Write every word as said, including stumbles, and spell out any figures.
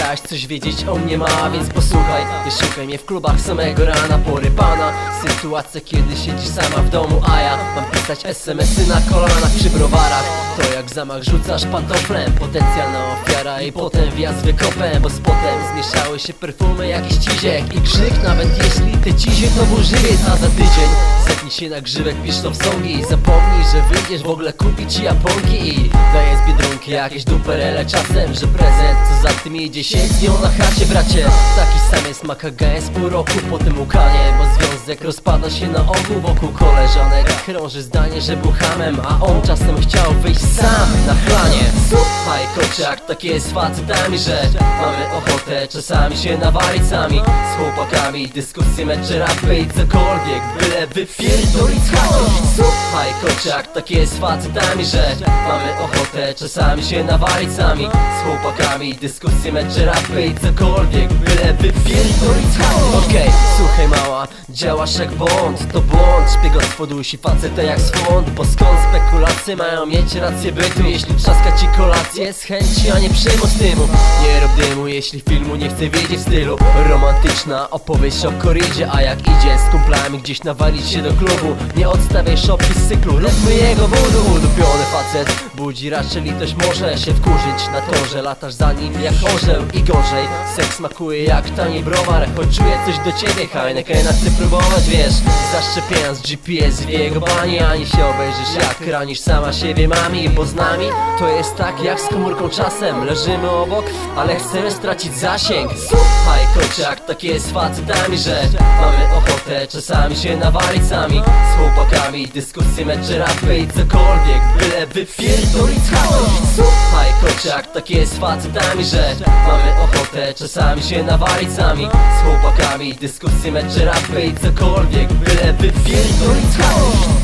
chciałaś coś wiedzieć o mnie ma, więc posłuchaj. Nie szukaj mnie w klubach samego rana, porypana sytuacja, kiedy siedzisz sama w domu, a ja mam pisać es em esy na kolanach przy browarach. To jak w zamach rzucasz pantoflem, potencjalna ofiara i potem wjazd wykopem, bo z potem zmieszały się perfumy, jakiś ciziek i krzyk. Nawet jeśli te cizie to był żywiec, a za tydzień zepnij się na grzywek, pisz to w songi. Zapomnij, że wyjdziesz w ogóle kupić ci japonki i daję z biedronki jakieś duperele czasem, że prezent co za tym idzie siedzi na chacie, bracie. Taki sam jest maka gęs pół roku po tym łukanie, bo związek rozpada się na ogół wokół koleżanek. Krąży zdanie, że był hamem, a on czasem chciał wyjść sam na chlanie. Słuchaj kociak, takie jest facetami, że mamy ochotę czasami się nawalić sami z chłopakami, dyskusje, mecze, rapy i cokolwiek, byle wypierdolić z chaty. Słuchaj kociak, takie jest facetami, że mamy ochotę czasami się nawalić sami z chłopakami, dyskusje, mecze, rapy i cokolwiek, byle wypierdolić z chaty. Okej, okay, słuchaj mała, działasz jak błąd, to błąd. Szpiegostwo dusi facetę jak swąd, bo skąd spekulacje mają mieć rację bytu, jeśli trzaska ci kolację z chęci, a nie przyjmu stymu. Nie rób dymu, jeśli filmu nie chcę wiedzieć stylu. Romantyczna opowieść o korridzie, a jak idzie z kumplami gdzieś nawalić się do klubu, nie odstawiaj szopki z cyklu, róbmy jego budu. Udupiony facet budzi raczej litość, może się wkurzyć na to, że latasz za nim jak orzeł i gorzej. Seks smakuje jak tani browar, choć czuję coś do ciebie, Heinekena chcę próbować, wiesz. Zaszczepiając G P S w jego bani, ani się obejrzysz jak ranisz sama siebie mami, bo z nami to jest tak jak z komórką czasem. Leżymy obok, ale chcemy stracić zasięg. Słuchaj kociak, takie jest facetami, że mamy ochotę czasami się nawalić sami z chłopakami, dyskusje, mecze, rapy i cokolwiek, byle wypierdolić z chaty. Słuchaj kociak, takie jest facetami, że mamy ochotę czasami się nawalić sami z chłopakami, dyskusje, mecze, rapy i cokolwiek, byle wypierdolić z chaty.